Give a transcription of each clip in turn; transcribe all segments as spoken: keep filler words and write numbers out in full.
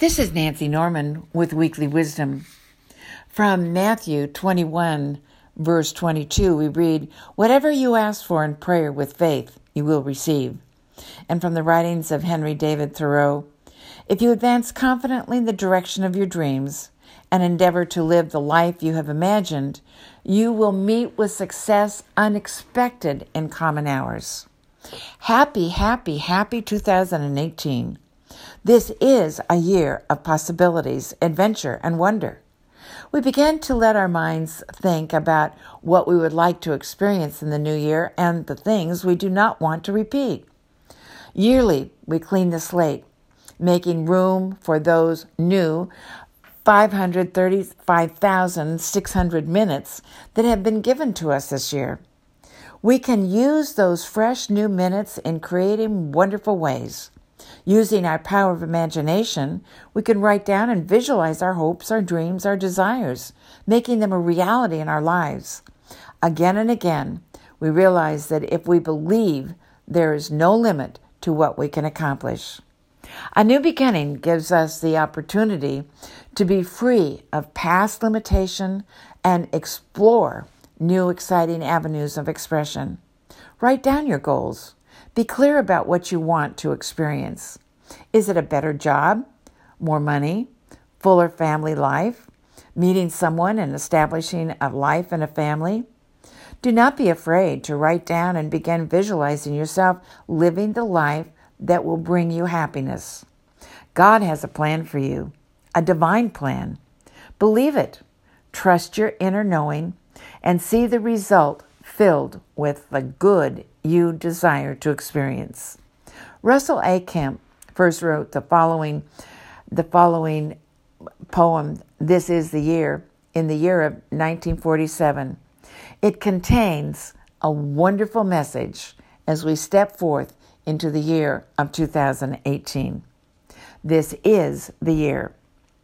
This is Nancy Norman with Weekly Wisdom. From Matthew twenty-one, verse twenty-two, we read, "Whatever you ask for in prayer with faith, you will receive." And from the writings of Henry David Thoreau, "If you advance confidently in the direction of your dreams and endeavor to live the life you have imagined, you will meet with success unexpected in common hours." Happy, happy, happy two thousand eighteen. This is a year of possibilities, adventure, and wonder. We begin to let our minds think about what we would like to experience in the new year and the things we do not want to repeat. Yearly, we clean the slate, making room for those new five hundred thirty-five thousand six hundred minutes that have been given to us this year. We can use those fresh new minutes in creating wonderful ways. Using our power of imagination, we can write down and visualize our hopes, our dreams, our desires, making them a reality in our lives. Again and again, we realize that if we believe, there is no limit to what we can accomplish. A new beginning gives us the opportunity to be free of past limitation and explore new exciting avenues of expression. Write down your goals. Be clear about what you want to experience. Is it a better job, more money, fuller family life, meeting someone and establishing a life and a family? Do not be afraid to write down and begin visualizing yourself living the life that will bring you happiness. God has a plan for you, a divine plan. Believe it, trust your inner knowing, and see the result filled with the good you desire to experience. Russell A. Kemp first wrote the following, the following poem, "This is the Year," in the year of nineteen forty-seven. It contains a wonderful message as we step forth into the year of two thousand eighteen. This is the year.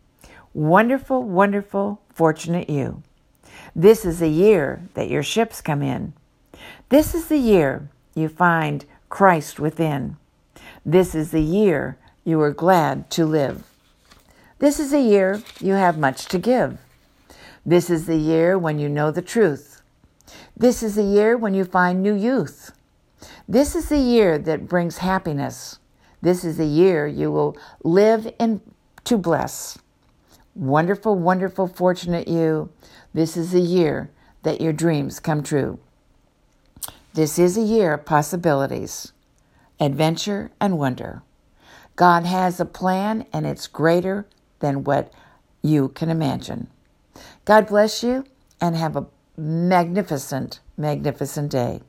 Wonderful, wonderful, fortunate you. This is the year that your ships come in. This is the year you find Christ within. This is the year you are glad to live. This is the year you have much to give. This is the year when you know the truth. This is the year when you find new youth. This is the year that brings happiness. This is the year you will live in to bless. Wonderful, wonderful, fortunate you. This is the year that your dreams come true. This is a year of possibilities, adventure, and wonder. God has a plan, and it's greater than what you can imagine. God bless you, and have a magnificent, magnificent day.